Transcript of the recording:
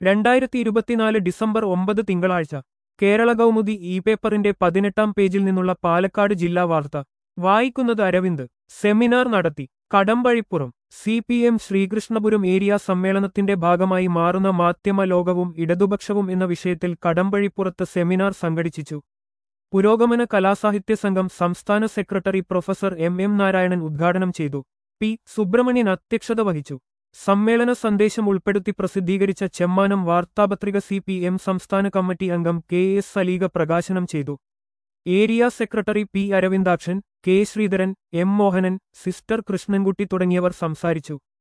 2024 December 9 തിങ്കളാഴ്ച Kerala Kaumudi E പേപ്പറിന്റെ 18-ാം പേജിൽ നിന്നുള്ള പാലക്കാട് ജില്ലാ വാർത്ത വായിക്കുന്നത് അരവിന്ദ്. സെമിനാർ നടത്തി. കടമ്പഴിപ്പുറം CPM ശ്രീകൃഷ്ണപുരം ഏരിയ സമ്മേളനത്തിന്റെ ഭാഗമായി മാറുന്ന മാധ്യമ ലോകവും ഇടതുപക്ഷവും എന്ന വിഷയത്തിൽ കടമ്പഴിപ്പുറത്ത് സെമിനാർ സംഘടിപ്പിച്ചു. പുരോഗമന കലാസാഹിത്യ സംഘം സംസ്ഥാന സെക്രട്ടറി പ്രൊഫസർ M നാരായണൻ ഉദ്ഘാടനം ചെയ്തു. പി സുബ്രഹ്മണ്യൻ അധ്യക്ഷത വഹിച്ചു. സമ്മേളന സന്ദേശം ഉൾപ്പെടുത്തി പ്രസിദ്ധീകരിച്ച ചെമ്മാനം വാർത്താപത്രിക CPM സംസ്ഥാന കമ്മിറ്റി അംഗം KS സലീഗ പ്രകാശനം ചെയ്തു. Area secretary P Aravindakshan, K Sreedharan, M Mohanan, sister Krishnankutty തുടങ്ങിയവർ സംസാരിച്ചു.